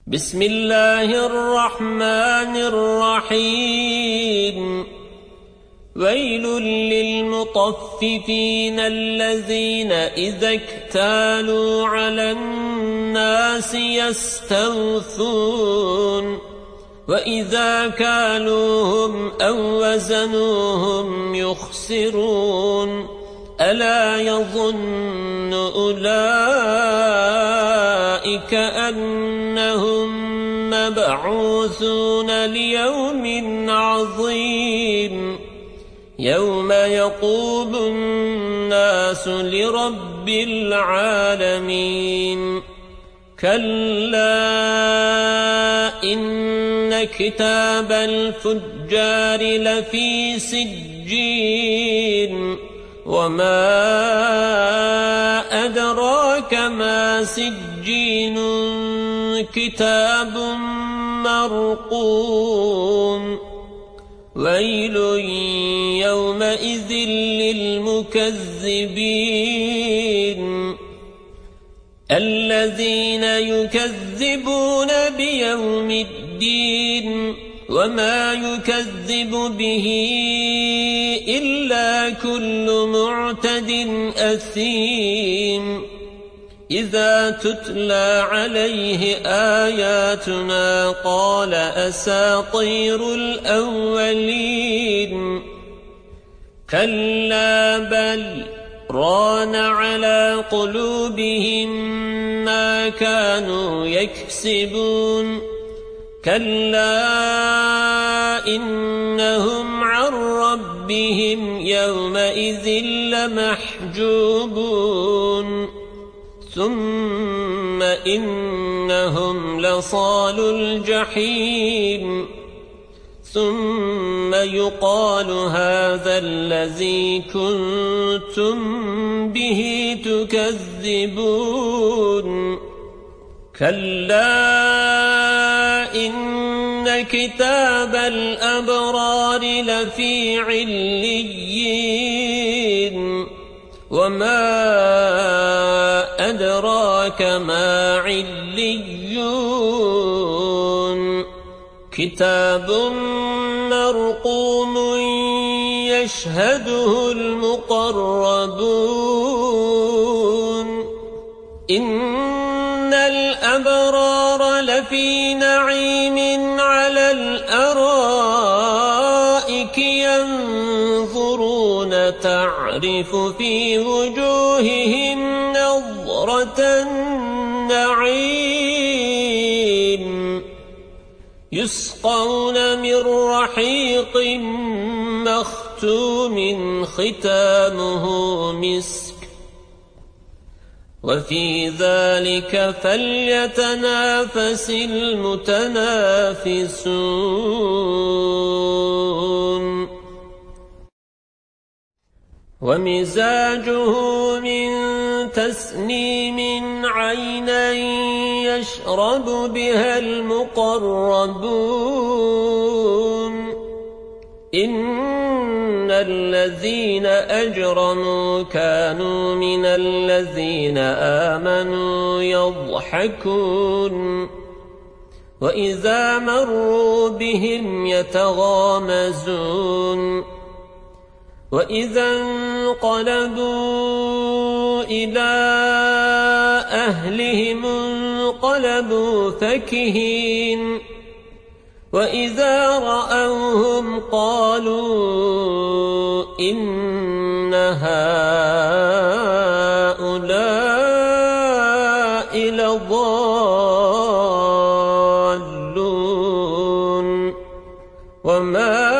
بسم الله الرحمن الرحيم ويل للمطففين الذين إذا اكتالوا على الناس يستوفون وإذا كالوهم أو وزنوهم يخسرون ألا يظن أولئك أنهم مبعوثون ليوم عظيم يوم يقوم الناس لرب العالمين كلا إن كتاب الفجار لفي سجين وما أدراك ما سجين كتاب مرقوم ويل يومئذ للمكذبين الذين يكذبون بيوم الدين وما يكذب به إلا كل معتد أثيم إذا تتلى عليه آياتنا قال أساطير الأولين كلا بل ران على قلوبهم ما كانوا يكسبون كلا إنهم عن ربهم يومئذ لمحجوبون ثم إنهم لصالو الجحيم ثم يقال هذا الذي كنتم به تكذبون كلا إن كتاب الأبرار لفي عليين وما أدراك ما عليون كتاب مرقوم يشهده المقربون إن الأبرار لفي نعيم على الأرائك ينظرون تعرف في وجوههم نظرة النعيم يسقون من رحيق مختوم ختامه مسك وفي ذلك فليتنافس المتنافسون ومزاجه من تسنيم عينا يشرب بها المقربون إن الذين أجرموا كانوا من الذين آمنوا يضحكون وإذا مروا بهم يتغامزون وإذا انقلبوا إلى أهلهم انقلبوا فكهين وإذا رأوهم قالوا إن هؤلاء لضالون وما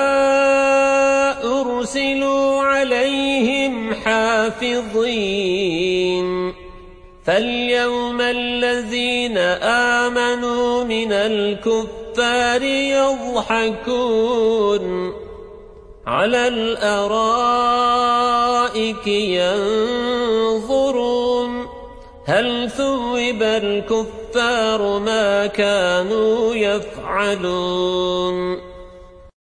أرسلوا عليهم حافظين فاليوم الذين آمنوا من الكفار يضحكون على الأرائك ينظرون هل ثوب الكفار ما كانوا يفعلون